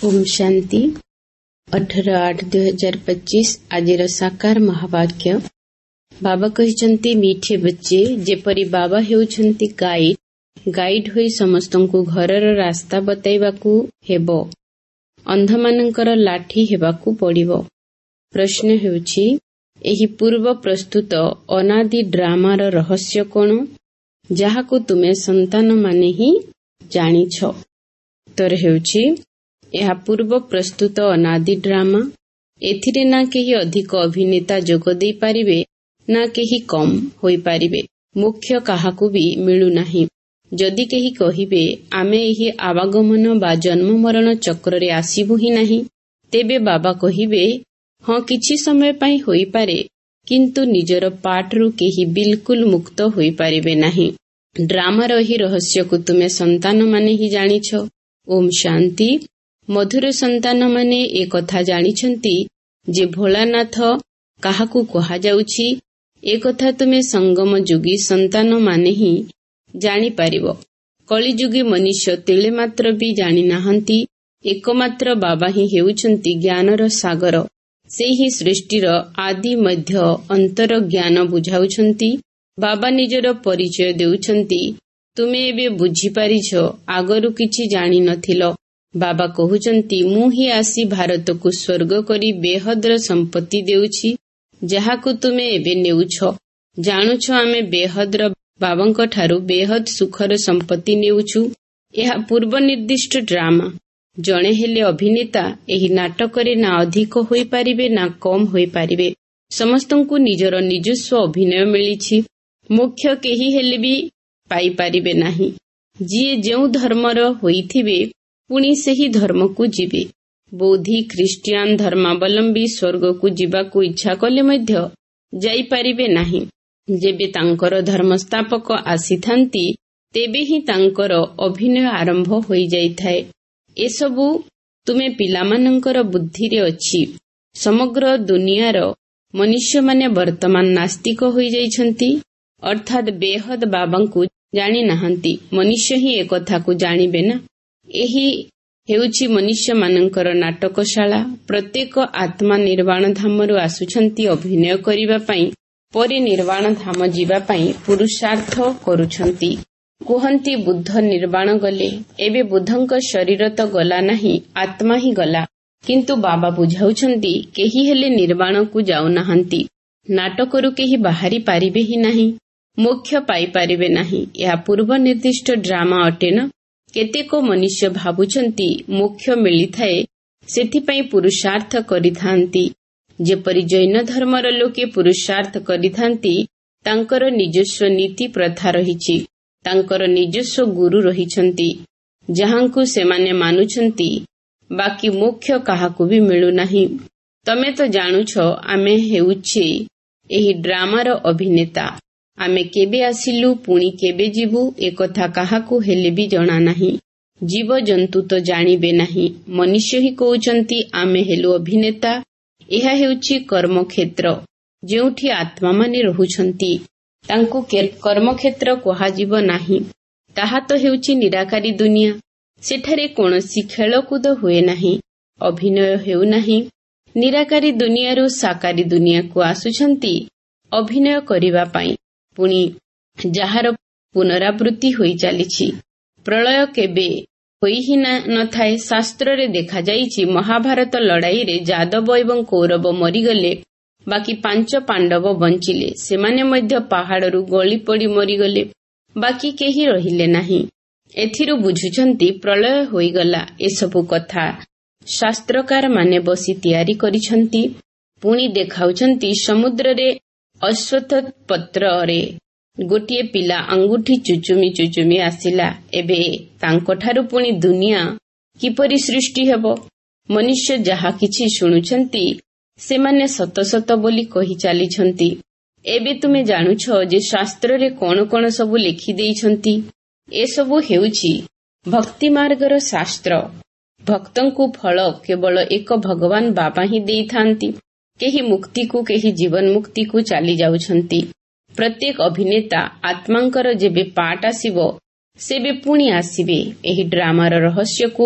ओम शांति 18/8/2025 आजिर साकार महावाक्य। बाबा कहिचंती मीठे बच्चे जेपरी बाबा हेउछंती गाइड होई समस्तंकु घरर रास्ता बताइबाकू हेबो, अंधमानंकर लाठी हेबाकू पड़िबो। प्रश्न हेउछि एही पूर्व प्रस्तुत अनादि ड्रामार रहस्य कोन जाहाकू तुमे संतान माने ही जानिछ। तर हेउछि यह पूर्व प्रस्तुत अनादि ड्रामा। एथिरे ना केही अधिक अभिनेता जोग देई पारिबे ना केही कम होई पारिबे। मुख्य काहाकू भी मिलु नाही। जदि केही कहिबे आमे एही आवागमन बा जन्म मरण चक्र रे आसीबु ही नाही, तेबे बाबा कहिबे हाँ किछि समय पई होई पारे, किंतु निजर पाठरू केही बिल्कुल मुक्त होई पारिबे नाही। ड्रामार एही रहस्य को तुमे संतान माने ही जानिछ। ओम शांति। मधुर संतान माने ए कथा जानिछंती जे भोलानाथ काहाकू कहा जाउछि, ए कथा तुमे संगम जुगी संतान माने ही जानि पारिबो। कली जुगी मनुष्य तिले मात्र भी जानि नाहंती। एकमात्र बाबा ही हेउछंती ज्ञानर सागर। से ही सृष्टिर आदि मध्य अंतर ज्ञान बुझाउछंती। बाबा निजर परिचय देउछंती, तुमे एबे बुझी पारिछ, आगरु किछि जानि नथिलो। बाबा कहुचंती मु ही आसी भारत को स्वर्ग करी बेहद्र संपत्ति देउछि, जाहाकू तुमे एबे नेउछ। जानुछ आमे बेहद्र बाबांक ठारू बेहद सुखर संपत्ति नेउछु। यह पूर्व निर्दिष्ट ड्रामा। जणे हेले अभिनेता एही नाटकरे ना अधिक होई पारिबे ना कम होई पारिबे। समस्तंकु निजर निजस्व अभिनय मिलिछि। मुख्य केही हेले भी पाई पारिबे नाही। जिए जेउ धर्मर होइथिबे पुणी सेही धर्म को जीवे। बौद्धी ख्रिस्टियान धर्मावलंबी स्वर्ग को जीवाकू इच्छा कले मध्य जाई पारिबे नाही। जेबे तांकर धर्मस्थापक आसीथांती तेबे ही तांकर अभिनय आरंभ होई जाइथाए। एसबू तुमे पिलामानंकर बुद्धिरे अछि। समग्र दुनियार मनुष्य माने वर्तमान नास्तिक होई जाइछंती, अर्थात बेहद बाबांकू जानि नाहंती। मनुष्य ही एकथा को जानिबे ना। एही हेउछि मनुष्य मानंकर नाटकशाला। प्रत्येक आत्मा निर्वाण धामरु आसुछंती अभिनय करिबा पई, परे निर्वाण धाम जीवा पई पुरुषार्थ करूछंती। कुहंती बुद्ध निर्वाण गले, एबे बुद्धंक शरीर तो गला नाही, आत्मा ही गला। किंतु बाबा बुझाउछंती केही हेले निर्वाण को जाउ नाहंती। नाटकरु केही बाहरी पारिबे ही नाही, मोक्ष पाई पारिबे नाही। यह पूर्व निर्दिष्ट ड्रामा अटे न। केतेक मनुष्य भाबुछंती मोक्ष मिलिथाए, सेथिपई पुरुषार्थ करिथांती। जेपरि जैन धर्मर लोके पुरुषार्थ करिथांती, तांकर निजस्व नीति प्रथा रहिछि। तांकर निजस्व गुरु रहिछंती, जहांकू सेमाने मानुछंती। बाकी मोक्ष काहाकू भी मिलु नाही। तमे तो जानुछ आमे हेउछि एही ड्रामार अभिनेता। आमे केबे आसिलु पुणी केबे जीवु एकथा काहाकू हेले भी जणा नाही। जीव जंतु तो जानिबे नाही। मनुष्य ही कहउचंती आमे हेलु अभिनेता। एहा हेउछि कर्मक्षेत्र, जेउठी आत्मा माने रहुछंती तांकू कर्मक्षेत्र कुहाजिब नाही। ताहा तो हेउछि निराकारी दुनिया। सेठारे कोनोसी खेलकूद हुए नाही, अभिनय हेउ नाही। निराकारी दुनियारू साकारी दुनिया को आसुछंती अभिनय करिबा पई। पुणी जाହାର पुनरावृत्ति होई चालिछि। प्रलय केबे होई ही नथाए। शास्त्र रे देखा जाइछि महाभारत लड़ाई रे जादव एवं कौरव मरिगले, बाकी 5 पांडव बंचिले। सेमाने मध्य पहाड़रू गली पड़ी मरिगले, बाकी केही रहिले नाही। एथिरु बुझुछंती प्रलय होईगला। एसबु कथा शास्त्रकार माने बसी तैयारी करिछंती। पुणी देखाउछंती समुद्र रे अश्वत्थ पत्र रे गोटिए पिला अंगुठी चुचुमी आसिला। एबे तांकठारु पुणी दुनिया किपरि सृष्टि हेबो। मनुष्य जहा किछि शुणुछंती सेमाने सत सत बोली कहि चालिछंती। एबे तुमे जानुछ जे शास्त्र रे कोन कोन सबु लिखि देइछंती। ए सबु हेउछि भक्ति मार्गर शास्त्र। भक्तंकु फल केवल एक भगवान बाबा ही देइथांती। केही मुक्ति को केही जीवन मुक्ति को चाली जाउछंती। प्रत्येक अभिनेता आत्मांकर जेबे पाठ आसीबो सेबे पुणी आसीबे। एही ड्रामार रहस्य को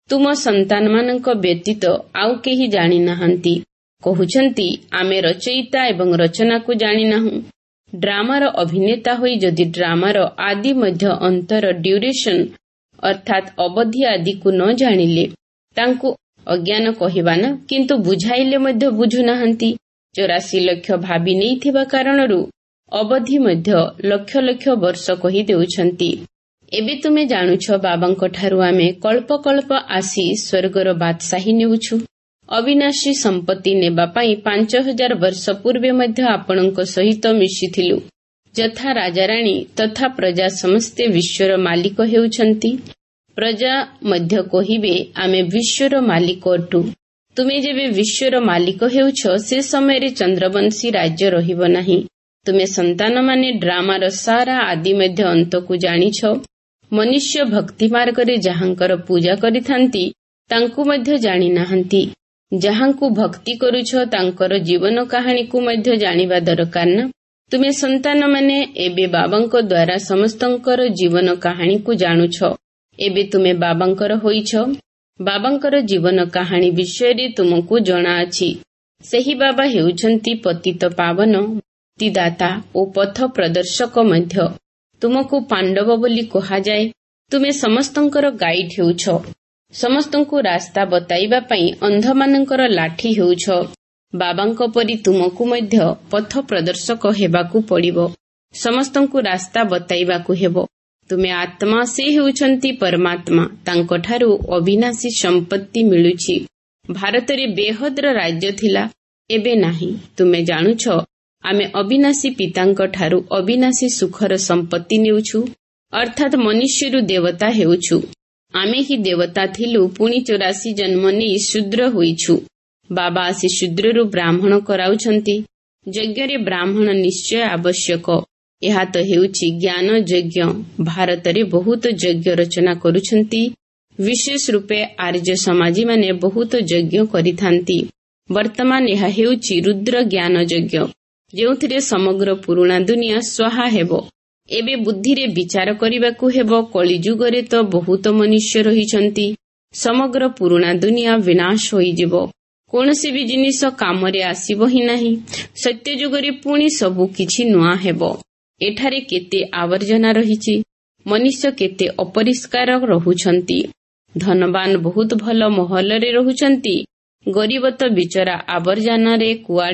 ତୁମ ସନ୍ତାନମାନଙ୍କ ବ୍ୟତୀତ ଆଉ କେହି ଜାଣିନାହାନ୍ତି। କହୁଛନ୍ତି ଆମେ ରଚୟିତା ଏବଂ ରଚନାକୁ ଜାଣିନାହୁଁ। ଡ୍ରାମାର ଅଭିନେତା ହୋଇ ଯଦି ଡ୍ରାମାର ଆଦି ମଧ୍ୟ ଅନ୍ତର ଡ୍ୟୁରେସନ୍ ଅର୍ଥାତ୍ ଅବଧି ଆଦିକୁ ନ ଜାଣିଲେ ତାଙ୍କୁ ଅଜ୍ଞାନ କହିବା ନା, କିନ୍ତୁ ବୁଝାଇଲେ ମଧ୍ୟ ବୁଝୁନାହାନ୍ତି। 84 ଲକ୍ଷ ଭାବି ନେଇଥିବା କାରଣରୁ ଅବଧି ମଧ୍ୟ ଲକ୍ଷ ଲକ୍ଷ ବର୍ଷ କହି ଦେଉଛନ୍ତି। ଏବେ ତୁମେ ଜାଣୁଛ ବାବାଙ୍କଠାରୁ ଆମେ କଳ୍ପ କଳ୍ପ ଆସି ସ୍ୱର୍ଗର ବାଦଶାହୀ ନେଉଛୁ। ଅବିନାଶୀ ସମ୍ପତ୍ତି ନେବା ପାଇଁ 5000 ବର୍ଷ ପୂର୍ବେ ମଧ୍ୟ ଆପଣଙ୍କ ସହିତ ମିଶିଥିଲୁ। ଯଥା ରାଜାରାଣୀ ତଥା ପ୍ରଜା ସମସ୍ତେ ବିଶ୍ୱର ମାଲିକ ହେଉଛନ୍ତି। ପ୍ରଜା ମଧ୍ୟ କହିବେ ଆମେ ବିଶ୍ୱର ମାଲିକ ଅଟୁ। ତୁମେ ଯେବେ ବିଶ୍ୱର ମାଲିକ ହେଉଛ ସେ ସମୟରେ ଚନ୍ଦ୍ରବଂଶୀ ରାଜ୍ୟ ରହିବ ନାହିଁ। ତୁମେ ସନ୍ତାନମାନେ ଡ୍ରାମାର ସାରା ଆଦି ମଧ୍ୟ ଅନ୍ତକୁ ଜାଣିଛ। ମନୁଷ୍ୟ ଭକ୍ତି ମାର୍ଗରେ ଯାହାଙ୍କର ପୂଜା କରିଥାନ୍ତି ତାଙ୍କୁ ମଧ୍ୟ ଜାଣିନାହାନ୍ତି। ଯାହାଙ୍କୁ ଭକ୍ତି କରୁଛ ତାଙ୍କର ଜୀବନ କାହାଣୀକୁ ମଧ୍ୟ ଜାଣିବା ଦରକାର ନା। ତୁମେ ସନ୍ତାନମାନେ ଏବେ ବାବାଙ୍କ ଦ୍ୱାରା ସମସ୍ତଙ୍କର ଜୀବନ କାହାଣୀକୁ ଜାଣୁଛ। ଏବେ ତୁମେ ବାବାଙ୍କର ହୋଇଛ। ବାବାଙ୍କର ଜୀବନ କାହାଣୀ ବିଷୟରେ ତୁମକୁ ଜଣାଅଛି। ସେହି ବାବା ହେଉଛନ୍ତି ପତିତ ପାବନ, ମୁକ୍ତିଦାତା ଓ ପଥ ପ୍ରଦର୍ଶକ ମଧ୍ୟ। ତୁମକୁ ପାଣ୍ଡବ ବୋଲି କୁହାଯାଏ। ତୁମେ ସମସ୍ତଙ୍କର ଗାଇଡ୍ ହେଉଛ। ସମସ୍ତଙ୍କୁ ରାସ୍ତା ବତାଇବା ପାଇଁ ଅନ୍ଧମାନଙ୍କର ଲାଠି ହେଉଛ। ବାବାଙ୍କ ପରି ତୁମକୁ ମଧ୍ୟ ପଥ ପ୍ରଦର୍ଶକ ହେବାକୁ ପଡ଼ିବ। ସମସ୍ତଙ୍କୁ ରାସ୍ତା ବତାଇବାକୁ ହେବ। ତୁମେ ଆତ୍ମା, ସେ ହେଉଛନ୍ତି ପରମାତ୍ମା। ତାଙ୍କଠାରୁ ଅବିନାଶୀ ସମ୍ପତ୍ତି ମିଳୁଛି। ଭାରତରେ ବେହଦର ରାଜ୍ୟ ଥିଲା, ଏବେ ନାହିଁ। ତୁମେ ଜାଣୁଛ ଆମେ ଅବିନାଶୀ ପିତାଙ୍କଠାରୁ ଅବିନାଶୀ ସୁଖର ସମ୍ପତ୍ତି ନେଉଛୁ, ଅର୍ଥାତ୍ ମନୁଷ୍ୟରୁ ଦେବତା ହେଉଛୁ। ଆମେ ହିଁ ଦେବତା ଥିଲୁ, ପୁଣି 84 ଜନ୍ମ ନେଇ ଶୂଦ୍ର ହୋଇଛୁ। ବାବା ଆସି ଶୂଦ୍ରରୁ ବ୍ରାହ୍ମଣ କରାଉଛନ୍ତି। ଯଜ୍ଞରେ ବ୍ରାହ୍ମଣ ନିଶ୍ଚୟ ଆବଶ୍ୟକ। ଏହା ତ ହେଉଛି ଜ୍ଞାନ ଯଜ୍ଞ। ଭାରତରେ ବହୁତ ଯଜ୍ଞ ରଚନା କରୁଛନ୍ତି। ବିଶେଷ ରୂପେ ଆର୍ଯ୍ୟ ସମାଜୀମାନେ ବହୁତ ଯଜ୍ଞ କରିଥାନ୍ତି। ବର୍ତ୍ତମାନ ଏହା ହେଉଛି ରୁଦ୍ର ଜ୍ଞାନ ଯଜ୍ଞ, ଯେଉଁଥିରେ ସମଗ୍ର ପୁରୁଣା ଦୁନିଆ ସ୍ୱାହା ହେବ। ଏବେ ବୁଦ୍ଧିରେ ବିଚାର କରିବାକୁ ହେବ। କଳିଯୁଗରେ ତ ବହୁତ ମନୁଷ୍ୟ ରହିଛନ୍ତି। ସମଗ୍ର ପୁରୁଣା ଦୁନିଆ ବିନାଶ ହୋଇଯିବ। କୌଣସି ବି ଜିନିଷ କାମରେ ଆସିବ ହିଁ ନାହିଁ। ସତ୍ୟ ଯୁଗରେ ପୁଣି ସବୁ କିଛି ନୂଆ ହେବ। ଏଠାରେ କେତେ ଆବର୍ଜନା ରହିଛି। ମନୁଷ୍ୟ କେତେ ଅପରିଷ୍କାର ରହୁଛନ୍ତି। ଧନବାନ ବହୁତ ଭଲ ମହଲରେ ରହୁଛନ୍ତି। ଗରିବ ତ ବିଚରା ଆବର୍ଜନାରେ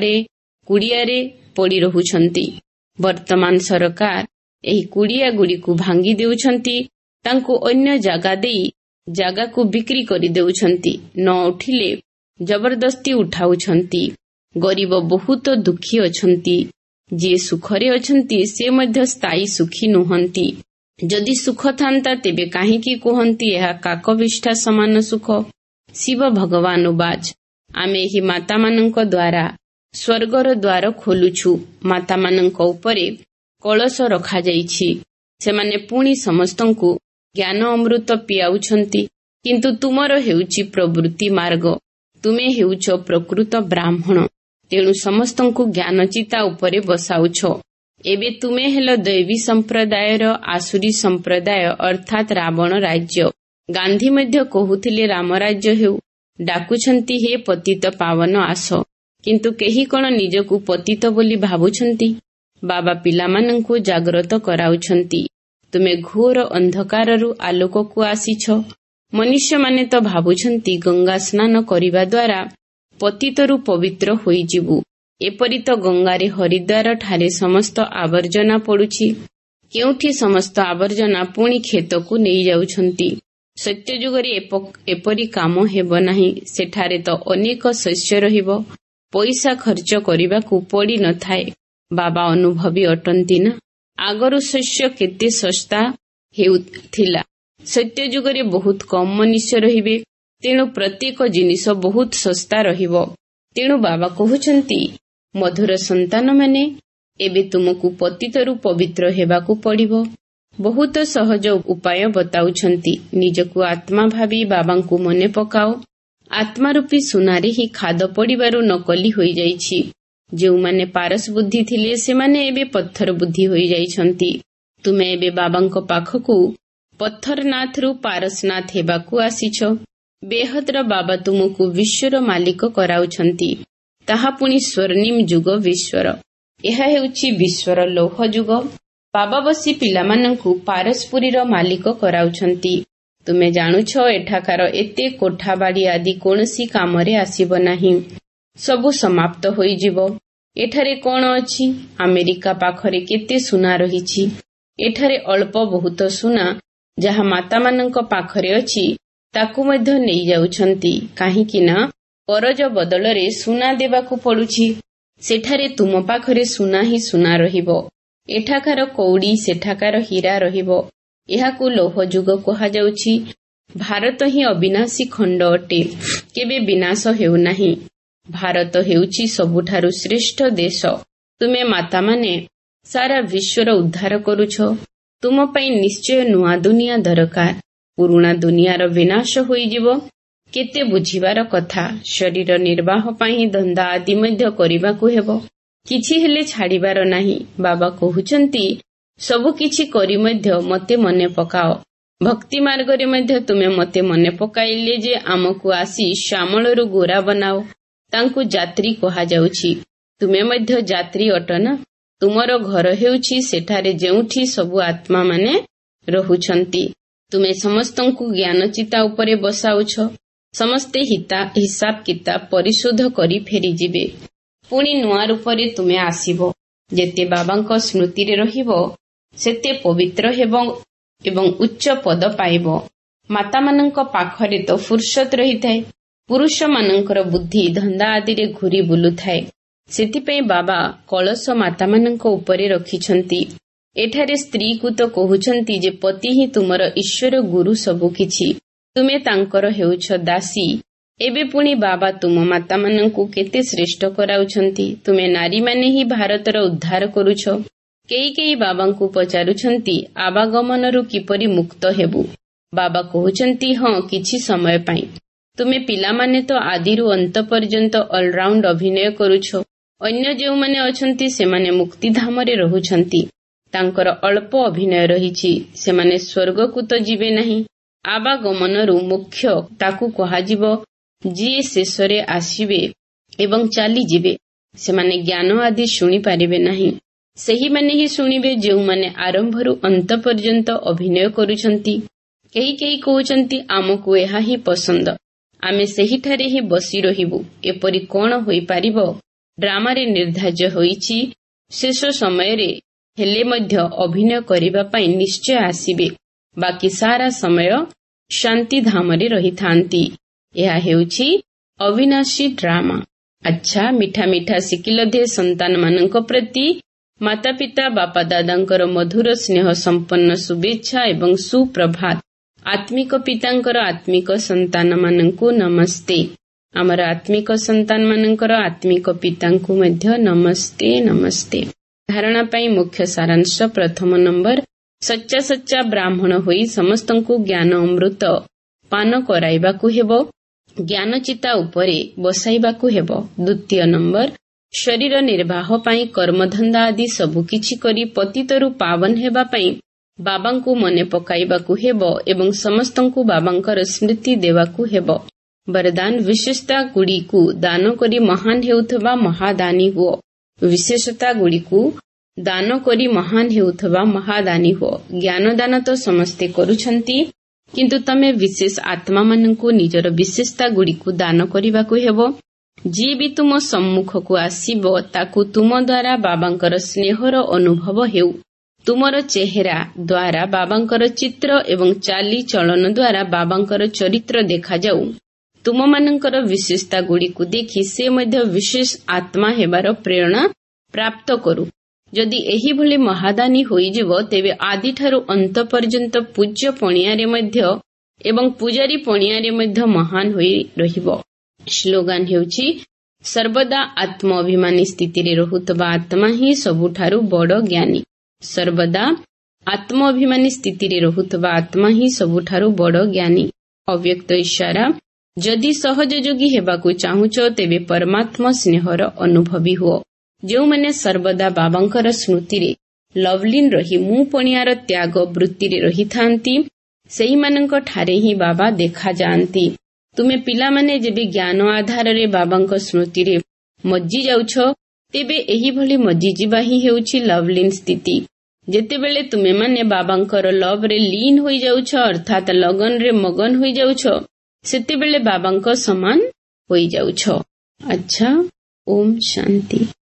କୁଡ଼ିଆରେ ପଡ଼ି ରହୁଛନ୍ତି। ବର୍ତ୍ତମାନ ସରକାର ଏହି କୁଡ଼ିଆଗୁଡ଼ିକୁ ଭାଙ୍ଗି ଦେଉଛନ୍ତି। ତାଙ୍କୁ ଅନ୍ୟ ଜାଗା ଦେଇ ଜାଗାକୁ ବିକ୍ରି କରିଦେଉଛନ୍ତି। ନ ଉଠିଲେ ଜବରଦସ୍ତି ଉଠାଉଛନ୍ତି। ଗରିବ ବହୁତ ଦୁଃଖୀ ଅଛନ୍ତି। ଯିଏ ସୁଖରେ ଅଛନ୍ତି ସେ ମଧ୍ୟ ସ୍ଥାୟୀ ସୁଖୀ ନୁହନ୍ତି। ଯଦି ସୁଖ ଥାନ୍ତା ତେବେ କାହିଁକି କୁହନ୍ତି ଏହା କାକବିଷ୍ଠା ସମାନ ସୁଖ। ଶିବ ଭଗବାନ ଉବାଚ, ଆମେ ଏହି ମାତାମାନଙ୍କ ଦ୍ୱାରା ସ୍ୱର୍ଗର ଦ୍ୱାର ଖୋଲୁଛୁ। ମାତାମାନଙ୍କ ଉପରେ କଳସ ରଖାଯାଇଛି। ସେମାନେ ପୁଣି ସମସ୍ତଙ୍କୁ ଜ୍ଞାନ ଅମୃତ ପିଆଉଛନ୍ତି। କିନ୍ତୁ ତୁମର ହେଉଛି ପ୍ରବୃତ୍ତି ମାର୍ଗ। ତୁମେ ହେଉଛ ପ୍ରକୃତ ବ୍ରାହ୍ମଣ। ତେଣୁ ସମସ୍ତଙ୍କୁ ଜ୍ଞାନଚିତା ଉପରେ ବସାଉଛ। ଏବେ ତୁମେ ହେଲ ଦୈବୀ ସମ୍ପ୍ରଦାୟର ଆସୁରୀ ସମ୍ପ୍ରଦାୟ, ଅର୍ଥାତ୍ ରାବଣ ରାଜ୍ୟ। ଗାନ୍ଧୀ ମଧ୍ୟ କହୁଥିଲେ ରାମରାଜ୍ୟ ହେଉ। ଡାକୁଛନ୍ତି ହେ ପତିତ ପାବନ ଆସ। କିନ୍ତୁ କେହି କଣ ନିଜକୁ ପତିତ ବୋଲି ଭାବୁଛନ୍ତି? ବାବା ପିଲାମାନଙ୍କୁ ଜାଗ୍ରତ କରାଉଛନ୍ତି। ତୁମେ ଘୋର ଅନ୍ଧକାରରୁ ଆଲୋକକୁ ଆସିଛ। ମନୁଷ୍ୟମାନେ ତ ଭାବୁଛନ୍ତି ଗଙ୍ଗା ସ୍ନାନ କରିବା ଦ୍ୱାରା ପତିତରୁ ପବିତ୍ର ହୋଇଯିବୁ। ଏପରି ତ ଗଙ୍ଗାରେ ହରିଦ୍ୱାର ଠାରେ ସମସ୍ତ ଆବର୍ଜନା ପଡୁଛି। କେଉଁଠି ସମସ୍ତ ଆବର୍ଜନା ପୁଣି କ୍ଷେତକୁ ନେଇଯାଉଛନ୍ତି। ସତ୍ୟଯୁଗରେ ଏପରି କାମ ହେବ ନାହିଁ। ସେଠାରେ ତ ଅନେକ ଶସ୍ୟ ରହିବ। ପଇସା ଖର୍ଚ୍ଚ କରିବାକୁ ପଡ଼ିନଥାଏ। ବାବା ଅନୁଭବୀ ଅଟନ୍ତି ନା। ଆଗରୁ ଶସ୍ୟ କେତେ ଶସ୍ତା ହେଉଥିଲା। ସତ୍ୟଯୁଗରେ ବହୁତ କମ୍ ମନୁଷ୍ୟ ରହିବେ। ତେଣୁ ପ୍ରତ୍ୟେକ ଜିନିଷ ବହୁତ ଶସ୍ତା ରହିବ। ତେଣୁ ବାବା କହୁଛନ୍ତି, ମଧୁର ସନ୍ତାନମାନେ, ଏବେ ତୁମକୁ ପତିତରୁ ପବିତ୍ର ହେବାକୁ ପଡ଼ିବ। ବହୁତ ସହଜ ଉପାୟ ବତାଉଛନ୍ତି। ନିଜକୁ ଆତ୍ମା ଭାବି ବାବାଙ୍କୁ ମନେ ପକାଅ। ଆତ୍ମାରୂପୀ ସୁନାରେ ହିଁ ଖାଦ ପଡ଼ିବାରୁ ନକଲି ହୋଇଯାଇଛି। ଯେଉଁମାନେ ପାରସ ବୁଦ୍ଧି ଥିଲେ ସେମାନେ ଏବେ ପଥର ବୁଦ୍ଧି ହୋଇଯାଇଛନ୍ତି। ତୁମେ ଏବେ ବାବାଙ୍କ ପାଖକୁ ପଥରନାଥରୁ ପାରସନାଥ ହେବାକୁ ଆସିଛ। ବେହଦର ବାବା ତୁମକୁ ବିଶ୍ୱର ମାଲିକ କରାଉଛନ୍ତି, ତାହା ପୁଣି ସ୍ୱର୍ଣ୍ଣିମ ଯୁଗ ବିଶ୍ୱର। ଏହା ହେଉଛି ବିଶ୍ୱର ଲୌହ ଯୁଗ। ବାବା ବସି ପିଲାମାନଙ୍କୁ ପାରସ୍ପରିର ମାଲିକ କରାଉଛନ୍ତି। ତୁମେ ଜାଣୁଛ ଏଠାକାର ଏତେ କୋଠାବାଡ଼ି ଆଦି କୌଣସି କାମରେ ଆସିବ ନାହିଁ। ସବୁ ସମାପ୍ତ ହୋଇଯିବ। ଏଠାରେ କ'ଣ ଅଛି? ଆମେରିକା ପାଖରେ କେତେ ସୁନା ରହିଛି। ଏଠାରେ ଅଳ୍ପ ବହୁତ ସୁନା ଯାହା ମାତାମାନଙ୍କ ପାଖରେ ଅଛି ତାକୁ ମଧ୍ୟ ନେଇଯାଉଛନ୍ତି। କାହିଁକି ନା କରଜ ବଦଳରେ ସୁନା ଦେବାକୁ ପଡୁଛି। ସେଠାରେ ତୁମ ପାଖରେ ସୁନା ହିଁ ସୁନା ରହିବ। ଏଠାକାର କଉଡ଼ି ସେଠାକାର ହୀରା ରହିବ। ଏହାକୁ ଲୌହ ଯୁଗ କୁହାଯାଉଛି। ଭାରତ ହିଁ ଅବିନାଶୀ ଖଣ୍ଡ ଅଟେ, କେବେ ବିନାଶ ହେଉନାହିଁ। ଭାରତ ହେଉଛି ସବୁଠାରୁ ଶ୍ରେଷ୍ଠ ଦେଶ। ତୁମେ ମାତାମାନେ ସାରା ବିଶ୍ୱର ଉଦ୍ଧାର କରୁଛ। ତୁମ ପାଇଁ ନିଶ୍ଚୟ ନୂଆ ଦୁନିଆ ଦରକାର। ପୁରୁଣା ଦୁନିଆର ବିନାଶ ହୋଇଯିବ। କେତେ ବୁଝିବାର କଥା। ଶରୀର ନିର୍ବାହ ପାଇଁ ଧନ୍ଦା ଆଦି ମଧ୍ୟ କରିବାକୁ ହେବ। କିଛି ହେଲେ ଛାଡ଼ିବାର ନାହିଁ। ବାବା କହୁଛନ୍ତି ସବୁ କିଛି କରି ମଧ୍ୟ ମୋତେ ମନେ ପକାଅ। ଭକ୍ତି ମାର୍ଗରେ ମଧ୍ୟ ତୁମେ ମୋତେ ମନେ ପକାଇଲେ ଯେ ଆମକୁ ଆସି ଶ୍ୟାମଳରୁ ଗୋରା ବନାଅ। ତାଙ୍କୁ ଯାତ୍ରୀ କୁହାଯାଉଛି। ତୁମେ ମଧ୍ୟ ଯାତ୍ରୀ ଅଟ ନା? ତୁମର ଘର ହେଉଛି ସେଠାରେ ଯେଉଁଠି ସବୁ ଆତ୍ମାମାନେ ରହୁଛନ୍ତି। ତୁମେ ସମସ୍ତଙ୍କୁ ଜ୍ଞାନ ଚିତା ଉପରେ ବସାଉଛ। ସମସ୍ତେ ହିସାବ କିତାବ ପରିଶୋଧ କରି ଫେରିଯିବେ। ପୁଣି ନୂଆ ରୂପରେ ତୁମେ ଆସିବ। ଯେତେ ବାବାଙ୍କ ସ୍ମୃତିରେ ରହିବ ସେତେ ପବିତ୍ର ହେବ ଏବଂ ଉଚ୍ଚ ପଦ ପାଇବ। ମାତାମାନଙ୍କ ପାଖରେ ତ ଫୁର୍ସତ ରହିଥାଏ। ପୁରୁଷମାନଙ୍କର ବୁଦ୍ଧି ଧନ୍ଦା ଆଦିରେ ଘୁରି ବୁଲୁଥାଏ। ସେଥିପାଇଁ ବାବା କଳସ ମାତାମାନଙ୍କ ଉପରେ ରଖିଛନ୍ତି। ଏଠାରେ ସ୍ତ୍ରୀକୁ ତ କହୁଛନ୍ତି ଯେ ପତି ହିଁ ତୁମର ଈଶ୍ୱର ଗୁରୁ ସବୁକିଛି। ତୁମେ ତାଙ୍କର ହେଉଛ ଦାସୀ। ଏବେ ପୁଣି ବାବା ତୁମ ମାତାମାନଙ୍କୁ କେତେ ଶ୍ରେଷ୍ଠ କରାଉଛନ୍ତି। ତୁମେ ନାରୀମାନେ ହିଁ ଭାରତର ଉଦ୍ଧାର କରୁଛ। କେହି କେହି ବାବାଙ୍କୁ ପଚାରୁଛନ୍ତି ଆବାଗମନରୁ କିପରି ମୁକ୍ତ ହେବୁ। ବାବା କହୁଛନ୍ତି ହଁ, କିଛି ସମୟ ପାଇଁ। ତୁମେ ପିଲାମାନେ ତ ଆଦିରୁ ଅନ୍ତ ପର୍ଯ୍ୟନ୍ତ ଅଲରାଉଣ୍ଡ ଅଭିନୟ କରୁଛ। ଅନ୍ୟ ଯେଉଁମାନେ ଅଛନ୍ତି ସେମାନେ ମୁକ୍ତିଧାମରେ ରହୁଛନ୍ତି। ତାଙ୍କର ଅଳ୍ପ ଅଭିନୟ ରହିଛି। ସେମାନେ ସ୍ୱର୍ଗକୁ ତ ଯିବେ ନାହିଁ। ଆବାଗମନରୁ ମୁଖ୍ୟ ତାକୁ କୁହାଯିବ ଯିଏ ଶେଷରେ ଆସିବେ ଏବଂ ଚାଲିଯିବେ। ସେମାନେ ଜ୍ଞାନ ଆଦି ଶୁଣିପାରିବେ ନାହିଁ। ସେହିମାନେ ହିଁ ଶୁଣିବେ ଯେଉଁମାନେ ଆରମ୍ଭରୁ ଅନ୍ତ ପର୍ଯ୍ୟନ୍ତ ଅଭିନୟ କରୁଛନ୍ତି। କେହି କେହି କହୁଛନ୍ତି ଆମକୁ ଏହା ହିଁ ପସନ୍ଦ, ଆମେ ସେହିଠାରେ ହିଁ ବସି ରହିବୁ। ଏପରି କ'ଣ ହୋଇପାରିବ? ଡ୍ରାମାରେ ନିର୍ଦ୍ଧାର୍ଯ୍ୟ ହୋଇଛି ଶେଷ ସମୟରେ ହେଲେ ମଧ୍ୟ ଅଭିନୟ କରିବା ପାଇଁ ନିଶ୍ଚୟ ଆସିବେ। ବାକି ସାରା ସମୟ ଶାନ୍ତିଧାମରେ ରହିଥାନ୍ତି। ଏହା ହେଉଛି ଅବିନାଶୀ ଡ୍ରାମା। ଆଚ୍ଛା, ମିଠା ମିଠା ଶିକିଲଧେ ସନ୍ତାନମାନଙ୍କ ପ୍ରତି ମାତା ପିତା ବାପା ଦାଦାଙ୍କର ମଧୁର ସ୍ନେହ ସମ୍ପନ୍ନ ଶୁଭେଚ୍ଛା ଏବଂ ସୁପ୍ରଭାତ। ଆତ୍ମିକ ପିତାଙ୍କର ଆତ୍ମିକ ସନ୍ତାନମାନଙ୍କୁ ନମସ୍ତେ। ଆମର ଆତ୍ମିକ ସନ୍ତାନମାନଙ୍କର ଆତ୍ମିକ ପିତାଙ୍କୁ ମଧ୍ୟ ନମସ୍ତେ ନମସ୍ତେ। ଧାରଣା ପାଇଁ ମୁଖ୍ୟ ସାରାଂଶ। ପ୍ରଥମ ନମ୍ବର, ସଚ୍ଚା ସଚ୍ଚା ବ୍ରାହ୍ମଣ ହୋଇ ସମସ୍ତଙ୍କୁ ଜ୍ଞାନ ଅମୃତ ପାନ କରାଇବାକୁ ହେବ। ଜ୍ଞାନ ଚିତା ଉପରେ ବସାଇବାକୁ ହେବ। ଦ୍ୱିତୀୟ ନମ୍ବର, ଶରୀର ନିର୍ବାହ ପାଇଁ କର୍ମଧନ୍ଦା ଆଦି ସବୁକିଛି କରି ପତିତରୁ ପାବନ ହେବା ପାଇଁ ବାବାଙ୍କୁ ମନେ ପକାଇବାକୁ ହେବ ଏବଂ ସମସ୍ତଙ୍କୁ ବାବାଙ୍କର ସ୍ମୃତି ଦେବାକୁ ହେବ। ବରଦାନ, ବିଶେଷତା ଗୁଡ଼ିକୁ ଦାନ କରି ମହାନ ହେଉଥିବା ମହାଦାନୀ ହୁଅ। ବିଶେଷତା ଗୁଡ଼ିକୁ ଦାନ କରି ମହାନ ହେଉଥିବା ମହାଦାନୀ ହୁଅ। ଜ୍ଞାନ ଦାନ ତ ସମସ୍ତେ କରୁଛନ୍ତି, କିନ୍ତୁ ତମେ ବିଶେଷ ଆତ୍ମାମାନଙ୍କୁ ନିଜର ବିଶେଷତା ଗୁଡ଼ିକୁ ଦାନ କରିବାକୁ ହେବ। ଯିଏ ବି ତୁମ ସମ୍ମୁଖକୁ ଆସିବ ତାକୁ ତୁମ ଦ୍ୱାରା ବାବାଙ୍କର ସ୍ନେହର ଅନୁଭବ ହେଉ। ତୁମର ଚେହେରା ଦ୍ୱାରା ବାବାଙ୍କର ଚିତ୍ର ଏବଂ ଚାଲିଚଳନ ଦ୍ୱାରା ବାବାଙ୍କର ଚରିତ୍ର ଦେଖାଯାଉ। ତୁମମାନଙ୍କର ବିଶେଷତା ଗୁଡ଼ିକୁ ଦେଖି ସେ ମଧ୍ୟ ବିଶେଷ ଆତ୍ମା ହେବାର ପ୍ରେରଣା ପ୍ରାପ୍ତ କରୁ। ଯଦି ଏହିଭଳି ମହାଦାନୀ ହୋଇଯିବ ତେବେ ଆଦିଠାରୁ ଅନ୍ତ ପର୍ଯ୍ୟନ୍ତ ପୂଜ୍ୟ ପଣିଆରେ ମଧ୍ୟ ଏବଂ ପୂଜାରୀ ପଣିଆରେ ମଧ୍ୟ ମହାନ ହୋଇ ରହିବ। ସ୍ଲୋଗାନ ହେଉଛି ସର୍ବଦା ଆତ୍ମ ଅଭିମାନୀ ସ୍ଥିତିରେ ରହୁଥିବା ଆତ୍ମା ହିଁ ସବୁଠାରୁ ବଡ଼ ଜ୍ଞାନୀ। ସର୍ବଦା ଆତ୍ମ ଅଭିମାନୀ ସ୍ଥିତିରେ ରହୁଥିବା ଆତ୍ମା ହିଁ ସବୁଠାରୁ ବଡ଼ ଜ୍ଞାନୀ। ଅବ୍ୟକ୍ତ ଇଶାରା, ଯଦି ସହଜ ଯୋଗୀ ହେବାକୁ ଚାହୁଁଛ ତେବେ ପରମାତ୍ମା ସ୍ନେହର ଅନୁଭବୀ ହୁଅ। ଯେଉଁମାନେ ସର୍ବଦା ବାବାଙ୍କର ସ୍ମୃତିରେ ଲଭଲିନ୍ ରହି ମୁଁ ପଣିଆର ତ୍ୟାଗ ବୃତ୍ତିରେ ରହିଥାନ୍ତି ସେହିମାନଙ୍କ ଠାରେ ହିଁ ବାବା ଦେଖାଯାଆନ୍ତି। ତୁମେ ପିଲାମାନେ ଯେବେ ଜ୍ଞାନ ଆଧାରରେ ବାବାଙ୍କ ସ୍ମୃତିରେ ମଜ୍ଜି ଯାଉଛ, ତେବେ ଏହିଭଳି ମଜ୍ଜିଯିବା ହିଁ ହେଉଛି ଲଭ୍ଲିନ୍ ସ୍ଥିତି। ଯେତେବେଳେ ତୁମେମାନେ ବାବାଙ୍କର ଲଭ୍ରେ ଲିନ୍ ହୋଇଯାଉଛ, ଅର୍ଥାତ୍ ଲଗନରେ ମଗନ ହୋଇଯାଉଛ, ସେତେବେଳେ ବାବାଙ୍କ ସମାନ ହୋଇଯାଉଛ। ଆଚ୍ଛା, ଓମ୍ ଶାନ୍ତି।